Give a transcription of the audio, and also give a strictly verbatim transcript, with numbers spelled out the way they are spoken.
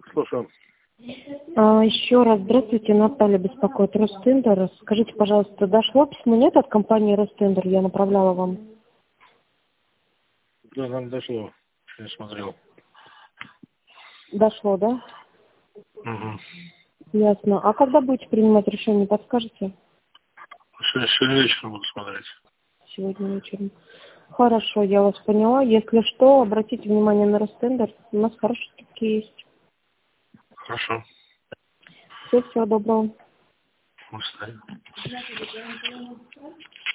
Слушаю. А, еще раз здравствуйте, Наталья беспокоит, Ростендер. Скажите, пожалуйста, дошло письмо, нет, от компании Ростендер? Я направляла вам. Да, нам дошло. Я смотрел. Дошло, да? Угу. Ясно. А когда будете принимать решение, подскажете? Сегодня вечером буду смотреть. Сегодня вечером. Хорошо, я вас поняла. Если что, обратите внимание на Ростендер. У нас хорошие скидки есть. Хорошо. Все, всего доброго. Мы стоим.